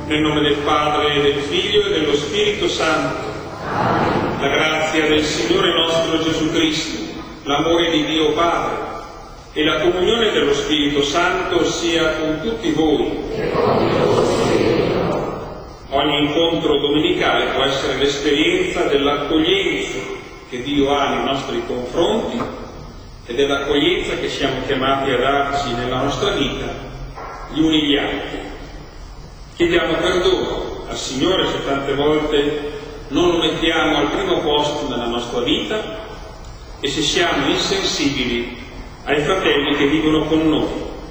Nel nome del Padre, del Figlio e dello Spirito Santo. La grazia del Signore nostro Gesù Cristo, l'amore di Dio Padre e la comunione dello Spirito Santo sia con tutti voi. Ogni incontro domenicale può essere l'esperienza dell'accoglienza che Dio ha nei nostri confronti e dell'accoglienza che siamo chiamati a darci nella nostra vita gli uni gli altri. Chiediamo perdono al Signore se tante volte non lo mettiamo al primo posto nella nostra vita e se siamo insensibili ai fratelli che vivono con noi.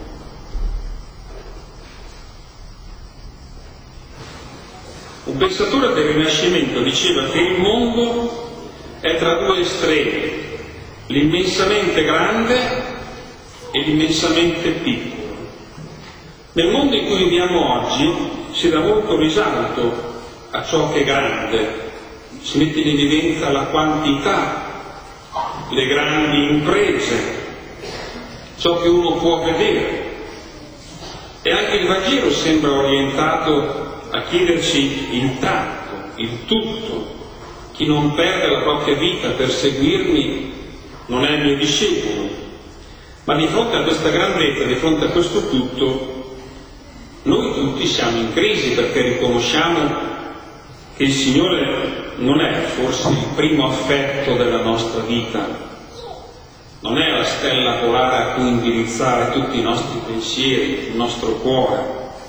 Un pensatore del Rinascimento diceva che il mondo è tra due estremi, l'immensamente grande e l'immensamente piccolo. Nel mondo in cui viviamo oggi si dà molto risalto a ciò che è grande, si mette in evidenza la quantità, le grandi imprese, ciò che uno può vedere. E anche il Vangelo sembra orientato a chiederci il tanto, il tutto. Chi non perde la propria vita per seguirmi non è il mio discepolo. Ma di fronte a questa grandezza, di fronte a questo tutto, noi tutti siamo in crisi perché riconosciamo che il Signore non è forse il primo affetto della nostra vita, non è la stella polare a cui indirizzare tutti i nostri pensieri, il nostro cuore.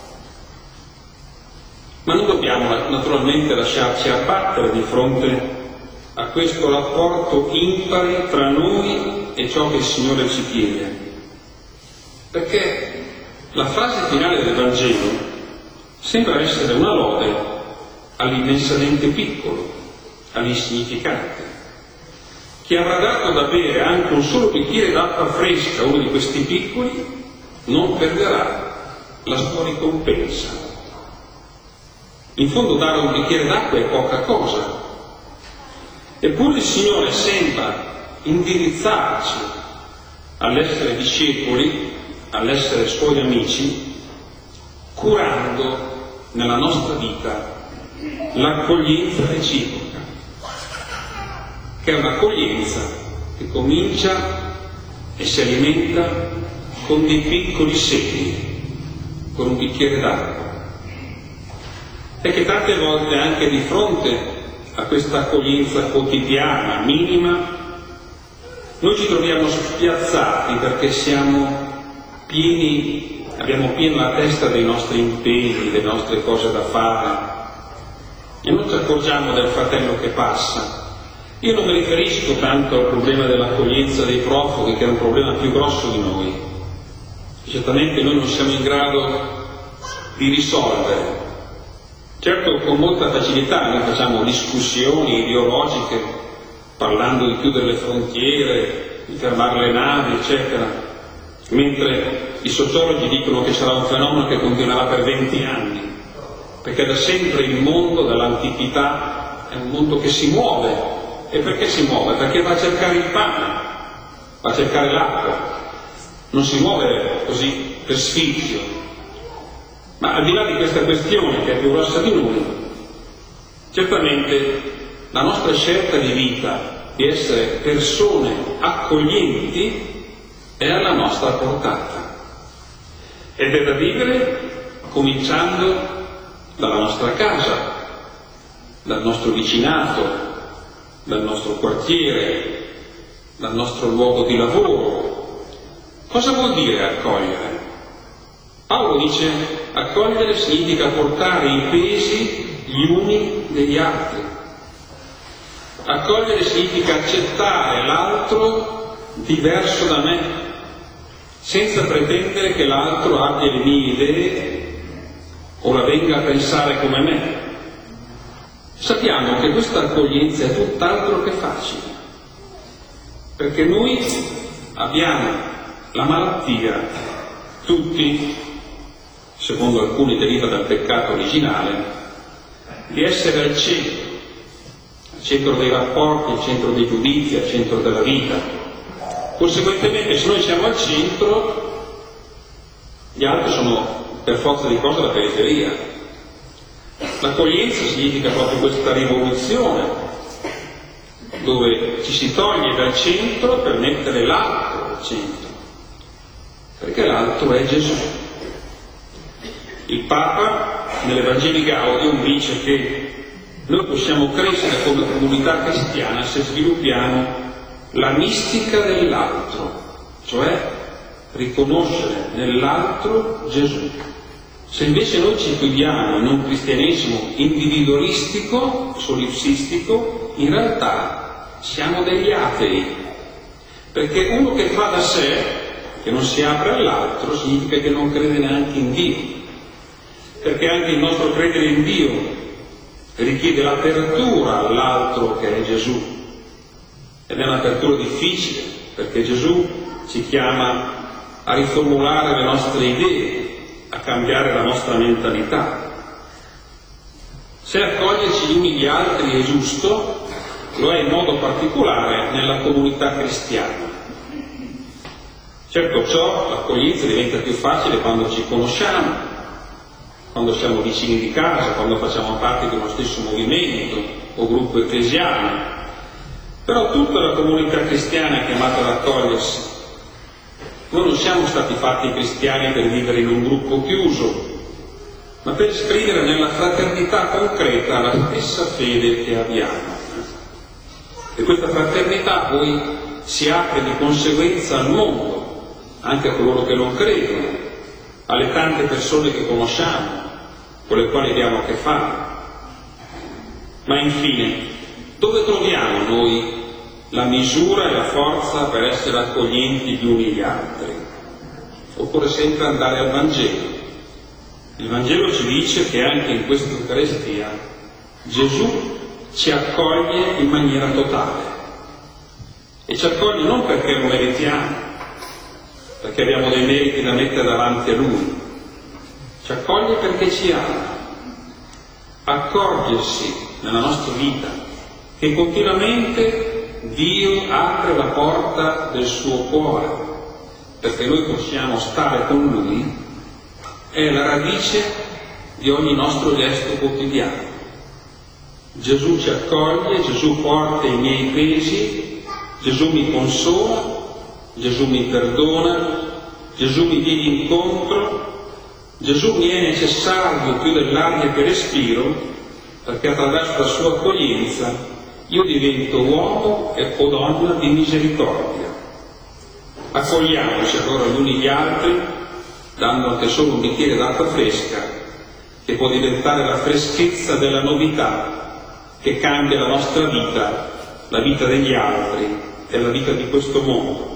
Ma non dobbiamo naturalmente lasciarci abbattere di fronte a questo rapporto impari tra noi e ciò che il Signore ci chiede. Perché la frase finale del Vangelo sembra essere una lode all'immensamente piccolo, all'insignificante. Chi avrà dato da bere anche un solo bicchiere d'acqua fresca a uno di questi piccoli non perderà la sua ricompensa. In fondo dare un bicchiere d'acqua è poca cosa. Eppure il Signore sembra indirizzarci all'essere discepoli, all'essere Suoi amici, curando nella nostra vita l'accoglienza reciproca, che è un'accoglienza che comincia e si alimenta con dei piccoli segni, con un bicchiere d'acqua. E che tante volte anche di fronte a questa accoglienza quotidiana, minima, noi ci troviamo spiazzati perché siamo pieni, abbiamo piena la testa dei nostri impegni, delle nostre cose da fare e non ci accorgiamo del fratello che passa. Io non mi riferisco tanto al problema dell'accoglienza dei profughi, che è un problema più grosso di noi. Certamente noi non siamo in grado di risolvere. Certo, con molta facilità noi facciamo discussioni ideologiche parlando di chiudere le frontiere, di fermare le navi, eccetera, mentre i sociologi dicono che sarà un fenomeno che continuerà per 20 anni, perché da sempre il mondo, dall'antichità, è un mondo che si muove. E perché si muove? Perché va a cercare il pane, va a cercare l'acqua, non si muove così per sfizio. Ma al di là di questa questione che è più grossa di noi, certamente la nostra scelta di vita di essere persone accoglienti è alla nostra portata ed è da vivere cominciando dalla nostra casa, dal nostro vicinato, dal nostro quartiere, dal nostro luogo di lavoro. Cosa vuol dire accogliere? Paolo dice: accogliere significa portare i pesi gli uni degli altri. Accogliere significa accettare l'altro diverso da me, senza pretendere che l'altro abbia le mie idee o la venga a pensare come me. Sappiamo che questa accoglienza è tutt'altro che facile, perché noi abbiamo la malattia, tutti, secondo alcuni deriva dal peccato originale, di essere al centro dei rapporti, al centro dei giudizi, al centro della vita. Conseguentemente, se noi siamo al centro, gli altri sono per forza di cose la periferia. L'accoglienza significa proprio questa rivoluzione, dove ci si toglie dal centro per mettere l'altro al centro, perché l'altro è Gesù. Il Papa nell'Evangelii Gaudium dice che noi possiamo crescere come comunità cristiana se sviluppiamo la mistica dell'altro, cioè riconoscere nell'altro Gesù. Se invece noi ci chiudiamo in un cristianesimo individualistico, solipsistico, in realtà siamo degli atei, perché uno che fa da sé, che non si apre all'altro, significa che non crede neanche in Dio, perché anche il nostro credere in Dio richiede l'apertura all'altro che è Gesù, ed è un'apertura difficile, perché Gesù ci chiama a riformulare le nostre idee, a cambiare la nostra mentalità. Se accoglierci gli uni gli altri è giusto, lo è in modo particolare nella comunità cristiana. Certo, ciò, l'accoglienza diventa più facile quando ci conosciamo, quando siamo vicini di casa, quando facciamo parte di uno stesso movimento o gruppo ecclesiale. Però tutta la comunità cristiana è chiamata ad accogliersi. Noi non siamo stati fatti cristiani per vivere in un gruppo chiuso, ma per esprimere nella fraternità concreta la stessa fede che abbiamo. E questa fraternità poi si apre di conseguenza al mondo, anche a coloro che non credono, alle tante persone che conosciamo, con le quali abbiamo a che fare. Ma infine, dove troviamo noi la misura e la forza per essere accoglienti gli uni gli altri? Occorre sempre andare al Vangelo. Il Vangelo ci dice che anche in questa Eucaristia Gesù ci accoglie in maniera totale, e ci accoglie non perché lo meritiamo, perché abbiamo dei meriti da mettere davanti a Lui, ci accoglie perché ci ama. Accorgersi nella nostra vita che continuamente Dio apre la porta del suo cuore perché noi possiamo stare con Lui è la radice di ogni nostro gesto quotidiano. Gesù ci accoglie, Gesù porta i miei pesi, Gesù mi consola, Gesù mi perdona, Gesù mi viene incontro, Gesù mi è necessario più dell'aria che respiro, perché attraverso la sua accoglienza io divento uomo o donna di misericordia. Accogliamoci allora gli uni gli altri, dando anche solo un bicchiere d'acqua fresca, che può diventare la freschezza della novità che cambia la nostra vita, la vita degli altri e la vita di questo mondo.